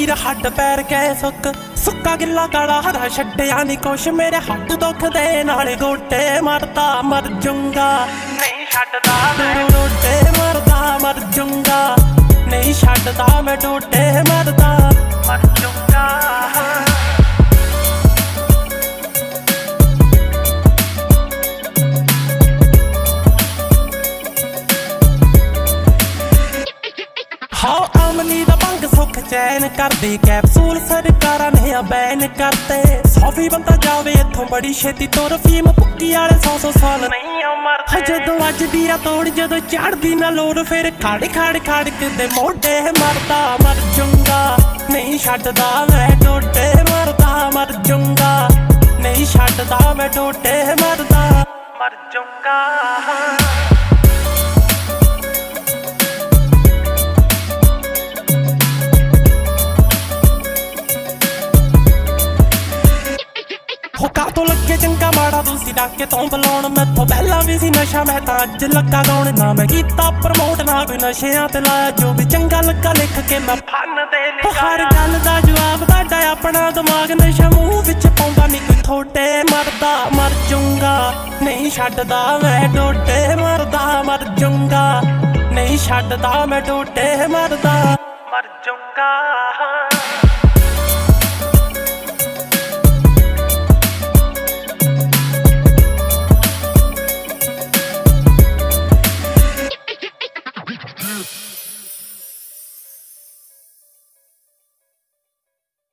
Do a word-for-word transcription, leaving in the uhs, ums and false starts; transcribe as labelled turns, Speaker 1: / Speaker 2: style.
Speaker 1: ਵੀਰ ਹੱਡ ਪੈਰ ਗਏ ਸੁੱਕ ਸੁੱਕਾ ਗਿੱਲਾ ਕਾਲਾ ਹਰਾ ਛੱਡਿਆ ਨੀ ਕੁਛ ਮੇਰੇ ਹੱਡ ਦੁੱਖ ਦੇ ਨਾਲ ਗੋਟੇ ਮਰਦਾ ਮਰ ਜੂੰਗਾ ਨਹੀਂ ਛੱਡਦਾ ਮੈਂ ਗੋਟੇ ਮਰਦਾ ਮਰ ਜੂੰਗਾ ਨਹੀਂ ਛੱਡਦਾ ਮੈਂ ਟੋਟੇ ਮਰਦਾ ਮਰ ਜੂੰਗਾ हाँ आमली दा भंग सुख चैन करदे कैप्सूल सरकारां ने बैन करते सौ भी बंदा जावे इत्थों बड़ी छेती तुर फीम भुक्की वाले सौ सौ साल नहीं मरदे जदों अज दी रात तोड़ जदों चढ़दी ना लोर फिर खड़ खड़ खड़ के मोढे मरदा मर जूंगा नहीं छड्डदा मैं टोटे मरदा मर जूंगा नहीं छड्डदा मैं टोटे मरदा मर जूंगा तो लगे चंगा माड़ा तुसी डाके तो बुलाउण मैथों पहला भी सी नशा मैं तां अज लगा गाउण ना मैं कीता प्रमोट ना कोई नशियां ते लाया जो भी चंगा लगा लिख के मैं फन दे लिया हर गल दा जवाब तुहाडा अपना दिमाग नशा मूंह विच पाउंदा नहीं कोई थोटे मरदा मर जूंगा नहीं छड्डदा मैं टोटे मरदा मर जूंगा नहीं छड्डदा मैं टोटे मरदा मर जूंगा।